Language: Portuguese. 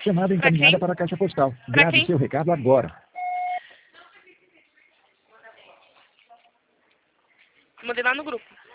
Chamada encaminhada para a caixa postal. Grave seu recado agora. Mandei lá no grupo.